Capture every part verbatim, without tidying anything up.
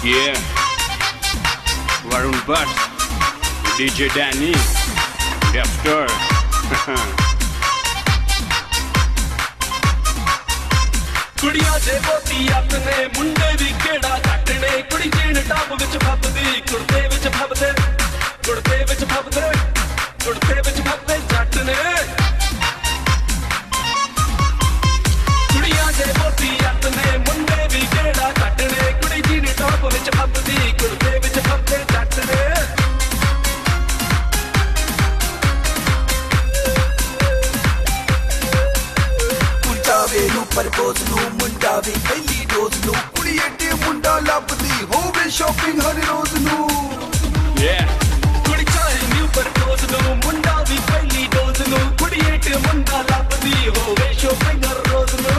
Yeah, Varun Bhatt, D J Danny, Dexter. ਕੁੜੀਆਂ ਦੇ ਬੋਤੀ ਆਪਣੇ ਮੁੰਡੇ ਵੀ ਕਿਹੜਾ ਕੱਟਣੇ ਕੁੜੀ ਜੀਨ ਟਾਪ ਵਿੱਚ ਫੱਬਦੀ ਕੁੜਤੇ ਵਿੱਚ ਫੱਬਦੇ ਕੁੜਤੇ ਵਿੱਚ ਫੱਬਦੇ ਕੁੜਤੇ ਵਿੱਚ ਫੱਬਦੇ ਜੱਟ ਨੇ ਕੁੜੀਆਂ ਦੇ ਬੋਤੀ ਆਪਣੇ ਮੁੰਡੇ ਵੀ ਕਿਹੜਾ ਕੱਟਣੇ ਕੁੜੀ ਜੀਨ ਟਾਪ ਵਿੱਚ ਫੱਬਦੀ ਕੁੜਤੇ ਵਿੱਚ ਫੱਬਦੇ ਜੱਟ ਨੇ ਪ੍ਰਪੋਜ਼ ਨੂੰ ਮੁੰਡਾ ਵੀ ਪਹਿਲੀ ਡੋਜ਼ ਨੂੰ ਕੁੜੀ ਏਡੇ ਮੁੰਡਾ ਲੱਭਦੀ ਹੋਵੇ ਸ਼ਾਪਿੰਗ ਹਰ ਰੋਜ਼ ਨੂੰ ਕੁੜੀ ਚਾਹੇ ਨਿਊ ਪ੍ਰਪੋਜ਼ ਨੂੰ ਮੁੰਡਾ ਵੀ ਪਹਿਲੀ ਡੋਜ਼ ਨੂੰ ਕੁੜੀ ਏਡੇ ਮੁੰਡਾ ਲੱਭਦੀ ਹੋਵੇ ਸ਼ਾਪਿੰਗ ਹਰ ਰੋਜ਼ ਨੂੰ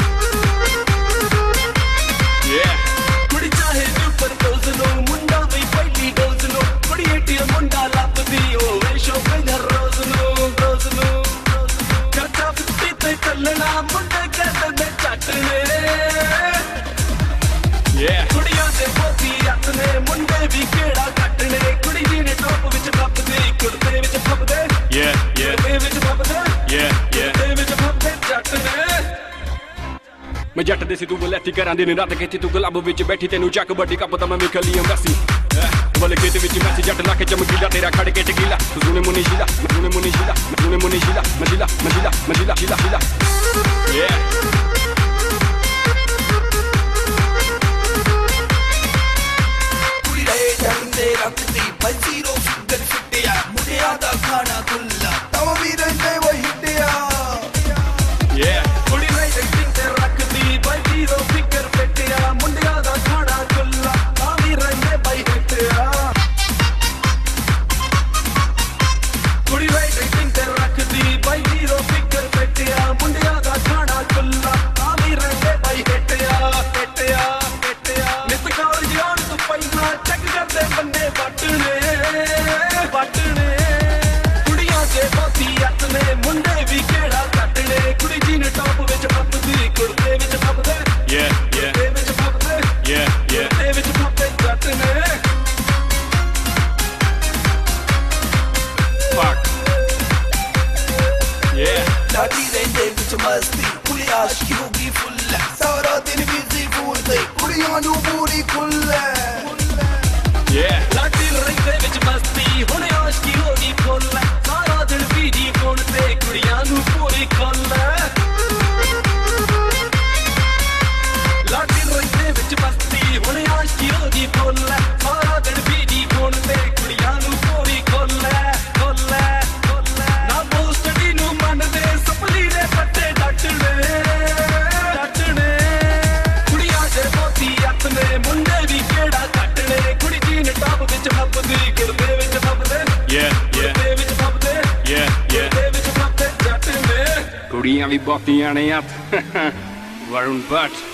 ਕੁੜੀ ਚਾਹੇ ਨਿਊ ਪ੍ਰਪੋਜ਼ ਨੂੰ ਮੁੰਡਾ ਵੀ ਪਹਿਲੀ ਡੋਜ਼ ਨੂੰ ਕੁੜੀ ਏਡੇ ਮੁੰਡਾ ਲੱਭਦੀ ਹੋਵੇ ਸ਼ਾਪਿੰਗ ਹਰ ਰੋਜ਼ ਨੂੰ ਰੋਜ਼ ਨੂੰ ਖਰਚਾ ਫਿੱਟੀ ਤੇ ਚੱਲਣਾ ਮੁੰਡੇ ਕੁੜੀਆਂ ਦੇ ਬੋਤੀ ਆਪਣੇ ਮੁੰਡੇ ਵੀ ਕਿਹੜਾ ਕੱਟਣੇ ਕੁੜੀ ਜੀ ਨੇ ਟੋਪ ਵਿੱਚ ਫੱਬਦੇ ਕੁੜਤੇ ਵਿੱਚ ਫੱਬਦੇ ਕੁੜਤੇ ਵਿੱਚ ਫੱਬਦੇ ਕੁੜਤੇ ਵਿੱਚ ਫੱਬਦੇ ਜੱਟ ਨੇ ਮੈਂ ਜੱਟ ਦੇ ਸੀ ਤੂੰ ਬਲੈਤੀ ਕਰਾਂ ਦੀ ਰਾਤ ਕੀਤੀ ਤੂੰ ਗੁਲਾਬ ਵਿੱਚ ਬੈਠੀ ਤੈਨੂੰ ਚੱਕ ਵੱਡੀ ਕੱਪ ਤਾਂ ਮੈਂ ਵੇਖ ਲਈ ਅੰਬੈਸੀ ਬੋਲੇ ਖੇਤ ਵਿੱਚ ਮੈਸੀ ਜੱਟ ਲਾ ਕੇ ਚਮਕੀਲਾ ਤੇਰਾ ਖੜ ਕੇ ਟਕੀਲਾ ਸੁਨੇ ਮੁਨੀ ਸ਼ੀਲਾ ਸੁਨੇ ਮੁਨੀ ਸ਼ੀਲਾ ਸੁਨੇ ਮੁਨੀ ਸ਼ੀਲਾ ਮਜੀਲਾ ਮਜੀਲਾ ਮਜੀਲਾ ਸ਼ੀਲਾ ਸ਼ੀਲਾ yeah ਰੱਖਦੀ ਬੱਜੀ ਰੋ ਫਿੰਗਰ ਫਿੱਟਿਆ ਮੁੰਡਿਆਂ ਦਾ ਖਾਣਾ ਖੁੱਲਾ ਤਵਾ ਵੀ ਰਹਿੰਦੇ ਵਹੀ ਹਿੱਟਿਆ ਕੁੜੀ ਰਾਈਟਿੰਗ ਤੇ ਰੱਖਦੀ ਬੱਜੀ ਰੋ ਫਿੰਗਰ ਫਿੱਟਿਆ ਮੁੰਡਿਆਂ ਦਾ ਖਾਣਾ ਖੁੱਲਾ ਤਵਾ ਵੀ ਰਹਿੰਦੇ ਵਹੀ ਹਿੱਟਿਆ ਕੁੜੀ ਰਾਈਟਿੰਗ ਤੇ ਰੱਖਦੀ ਬੱਜੀ ਰੋ ਫਿੰਗਰ ਫਿੱਟਿਆ ਮੁੰਡਿਆਂ ਦਾ ਖਾਣਾ ਖੁੱਲਾ ਤਵਾ ਵੀ ਰਹਿੰਦੇ ਵਹੀ ਹਿੱਟਿਆ ਹਿੱਟਿਆ ਹਿੱਟਿਆ ਨਿਤ ਕਾਲਜ ਆਉਣ ਤੋਂ ਪਹਿਲਾਂ ਚੈੱਕ ਕਰਦੇ ਬੰਦੇ ਵੱਟਣੇ ਵੱਟਣੇ ਕੁੜੀਆਂ ਦੇ ਬੋਤੀ ਆਪਣੇ ਮੁੰਡੇ ਵੀ ਕਿਹੜਾ ਕੱਟਣੇ ਕੁੜੀ ਜੀ ਨੇ ਟੌਪ ਵਿੱਚ ਫੱਬਦੀ ਕੁੜਤੇ ਵਿੱਚ ਫੱਬਦੇ ਕੁੜਤੇ ਵਿੱਚ ਫੱਬਦੇ ਕੁੜਤੇ ਵਿੱਚ ਫੱਬਦੇ ਜੱਟ ਨੇ ਲਾਡੀ ਰਹਿੰਦੇ ਵਿੱਚ ਮਸਤੀ ਕੁੜੀ ਆਸ਼ਕੀ ਹੋ ਗਈ ਫੁੱਲ ਸਾਰਾ ਦਿਨ ਬਿਜ਼ੀ ਫੋਨ ਤੇ ਕੁੜੀਆਂ ਨੂੰ ਪੂਰੀ ਖੁੱਲ ਲਾਡੀ ਰਹਿੰਦੇ ਵਿੱਚ ਮਸਤੀ ਹੁਣ ਆਸ਼ਕੀ ਹੋ ਗਈ ਫੁੱਲ ਸਾਰਾ ਦਿਨ ਬਿਜ਼ੀ ਫੋਨ ਤੇ ਕੁੜੀਆਂ ਨੂੰ ਪੂਰੀ ਖੁੱਲ ਲਾਡੀ ਰਹਿੰਦੇ ਵਿੱਚ ਮਸਤੀ ਹੁਣ ਆਸ਼ਕੀ ਹੋ ਗਈ ਫੁੱਲ ਸਾਰਾ ਦਿਨ ਬਿਜ਼ੀ ਫੋਨ ਤੇ ਕੁੜੀਆਂ ਨੂੰ ਪੂਰੀ ਖੁੱਲ ਖੁੱਲ ਨਾ ਬੋਸਟਡੀ ਨੂੰ ਮੰਨਦੇ ਸਪਲੀ ਦੇ ਪੱਤੇ ਡੱਟਣੇ ਡੱਟਣੇ ਕੁੜੀਆਂ ਦੇ ਮੋਤੀ ਆਪਣੇ ਮੁੰਡੇ ਵੀ ਕਿਹੜਾ ਕੱਟਣੇ ਕੁੜੀ ਜੀ ਨੇ ਟਾਪ ਵਿੱਚ ਫੱਬਦੀ ਕੁੜਤੇ ਵਿੱਚ ਫੱਬਦੇ ਕੁੜਤੇ ਵਿੱਚ ਫੱਬਦੇ ਕੁੜਤੇ ਵਿੱਚ ਫੱਬਦੇ ਜੱਟ ਨੇ ਕੁੜੀਆਂ ਵੀ ਬਹੁਤੀਆਂ ਨੇ ਆ ਵਰੁਣ ਭੱਟ